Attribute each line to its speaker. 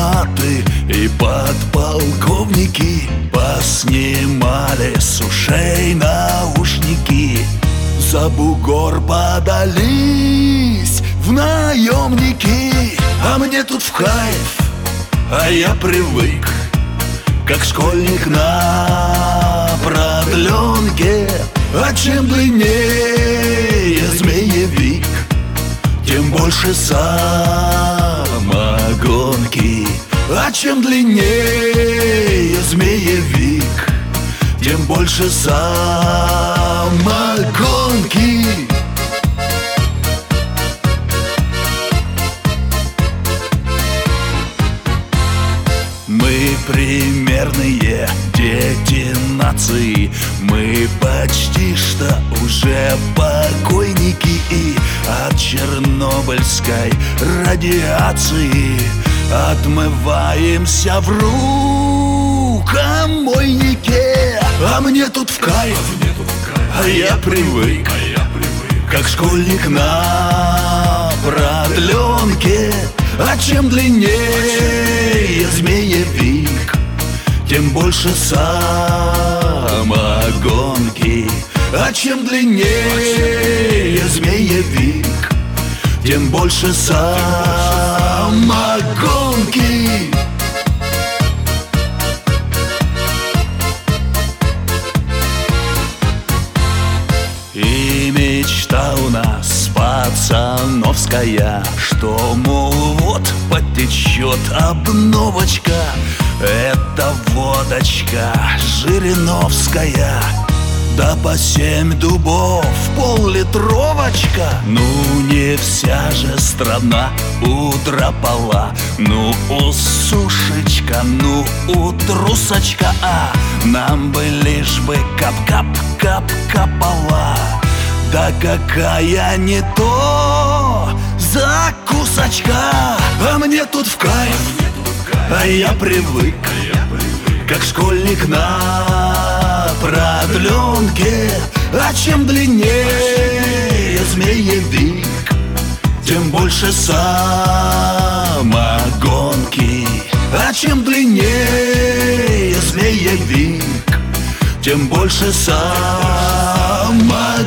Speaker 1: автоматы и подполковники поснимали с ушей наушники. За бугор подались в наемники. А мне тут в кайф, а я привык, как школьник на продленке. А чем длиннее змеевик, тем больше самогонки. А чем длиннее змеевик, тем больше самогонки. Мы примерные дети нации, мы почти что уже покойники. И от чернобыльской радиации отмываемся в рукомойнике. А мне тут в кайф, а я привык, как школьник на продленке. А чем длиннее змеевик, тем больше самогонки. А чем длиннее змеевик, тем больше самогонки. И мечта у нас пацановская, что, мол, вот потечет обновочка. Это водочка жириновская, да по 7 дубов пол-литровочка. Ну не вся же страна утропала, ну у сушечка, ну у трусочка. А нам бы лишь бы кап-кап-кап-капала. Да какая не то закусочка. А мне тут в кайф, а я привык, как школьник на продленке. А чем длиннее змеевик, тем больше самогонки. А чем длиннее змеевик, тем больше самогонки.